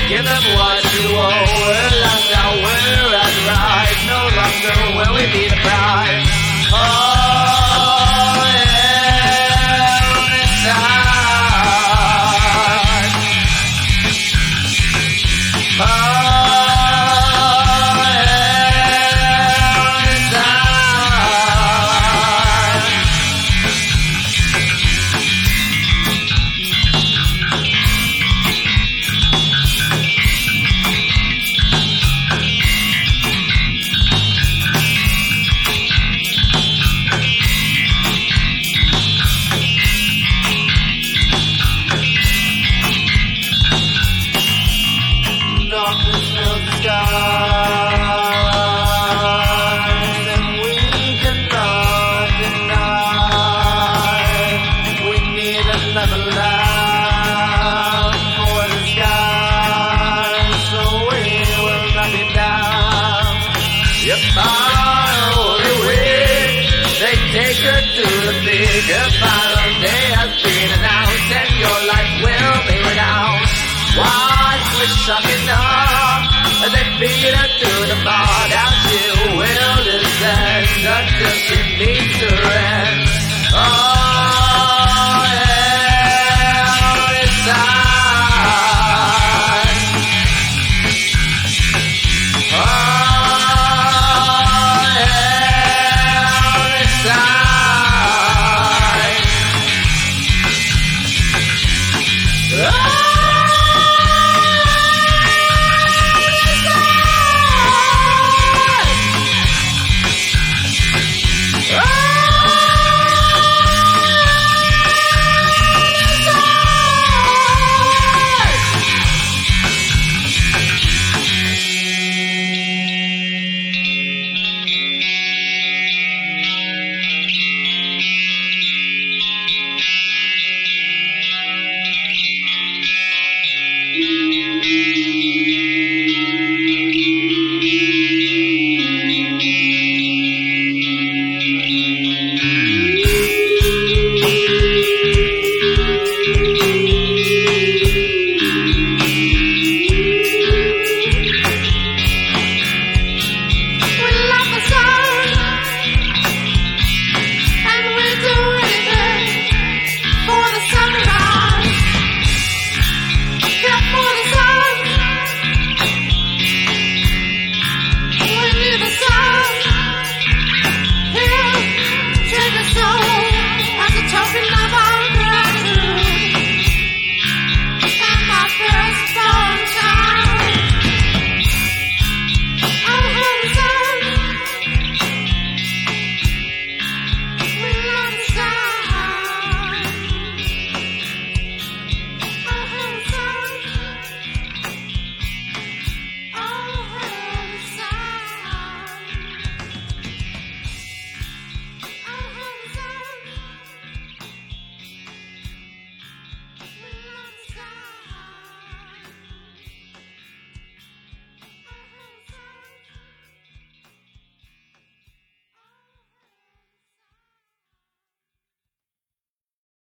Give them what you owe. We're lost now, we're at right. No longer will we be the bride. Oh, hell inside. Oh, hell inside. Darkness fills the skies, and we cannot deny we need another love for the skies, so we will not be down. If on Holy Week they take her to the peak, the final day has been announced, and your life will be renounced. Watch with shocking awe as they feed her to the bar. Down she will descend until she meets her end. Oh,